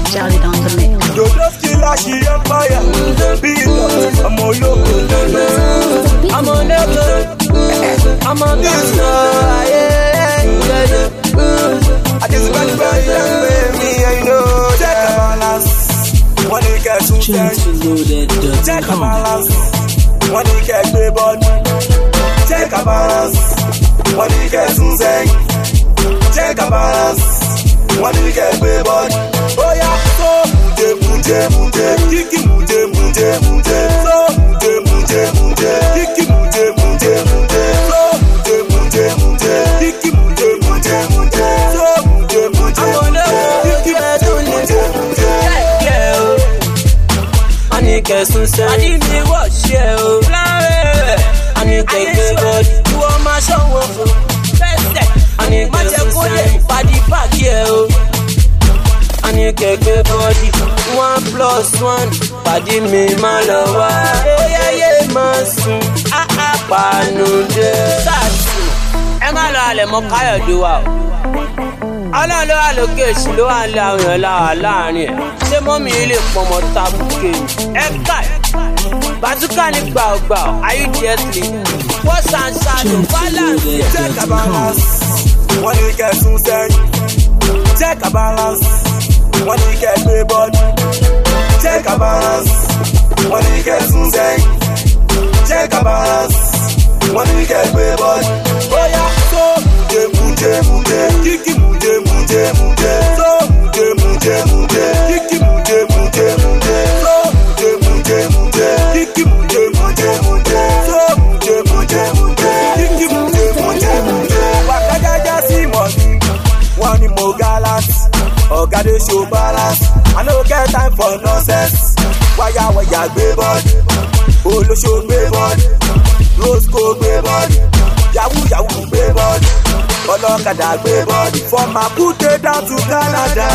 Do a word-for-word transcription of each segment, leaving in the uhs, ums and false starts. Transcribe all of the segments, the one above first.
Charlie on the mix. Dodo killer, she on fire. Beat up, I'm all loco. I'm on loco. I'm on this yeah, yeah, yeah. I just got to buy me, I know. Check a balance. When you get to check a balance. When you get the body. Check a balance. When you get to say. Check a balance. When you get the body. Oh yeah, so muje muje muje. Kiki muje muje muje. So muje muje muje. Kiki muje muje muje. So muje muje muje. Kiki muje muje muje. So muje muje muje. Kiki muje muje. I need to say, I need to watch you. I need to get body. You are my show. I need to say, body back here. I need to get body. One plus one, body me my lover. Yeah, yeah, my son. Ah, ah, panude. Sasu. Emma Lale, Mokaya do out. Ala lo allocation lo an la yan la láàrin e ṣé mommy ile pomo tabuke e kai bazooka ni gba gba immediately what's answer to balance check a balance when you get to say check a balance when you get the body check a balance when you get to say check a balance when you get the body oh yeah so muje muje kiki muje muje muje so muje muje muje kiki muje muje muje so muje muje muje kiki muje muje muje so muje muje muje kiki muje muje muje wakajaja si money one mo gallant oga dey show balance I no get time for nonsense waya waya gbe body olosho gbe body rosco gbe body yahoo yahoo gbe body ọlọ́kadà gbé bọ́ọ̀dì from Maputo down to Canada.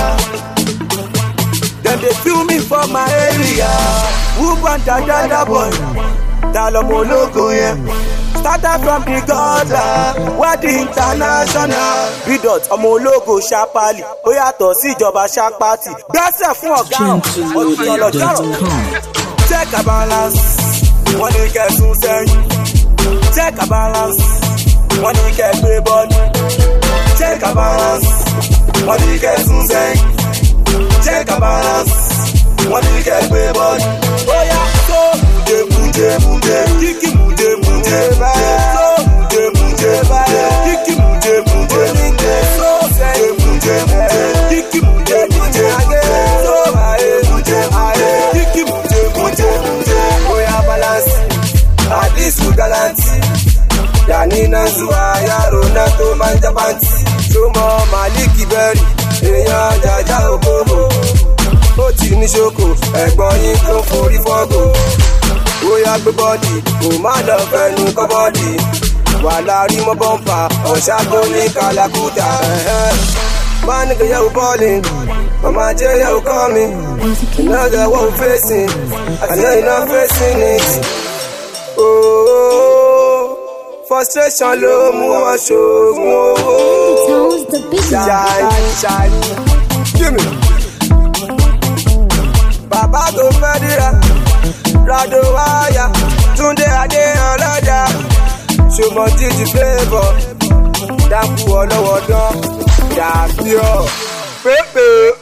Dem dey feel me for my area. Woman dada boy, ta lọmọ ológo yẹn. Started from the gutter, where the international. Bidot ọmọ ológo ṣapali, ó yàtọ̀ sí ìjọba ṣapati. Gbẹ́sẹ̀ fún ọ̀gá ọ̀hún, ọ̀lọ́jọ́rọ̀. Check a balance, wọ́n ní kẹsùn sẹ́yìn. Check a balance. When you get the body, check a balance. When you get to say, check a balance. When you get the body, oh yeah, so muje muje muje, kiki muje muje muje, so muje muje muje, kiki muje muje muje, so muje muje muje, kiki muje muje muje, so muje muje, kiki muje muje muje, oh yeah balance. At least we gallant. Yanina Zuwa yaro na to manja panti Sumo Maliki Berry èèyàn Jaja Okobo ó ti ní ṣoko ẹ̀gbọ́n yín tó forí fọ́gò ó yá gbé bọ́dì kò má lọ fẹnu kọ́ bọ́dì wà láàrí mọ́ bọ́ǹpà ọ̀ṣágbó ní kàlákùtà máa ní kẹyẹ ò bọ́ọ̀lì mama jẹ́ yẹ ò kọ́ mi iná jẹ́ wọ́n facing àná iná facing it. Frustration ló mú wọn ṣoògùn owó. Ṣáì ṣáì Jimmy. Bàbá tó fẹ́ dira, Rado wáyà, Túndé Adé ọlọ́jà, ṣùgbọ́n jíjí flavour, dákú ọlọ́wọ́dán, dàbí ọ̀ pépè.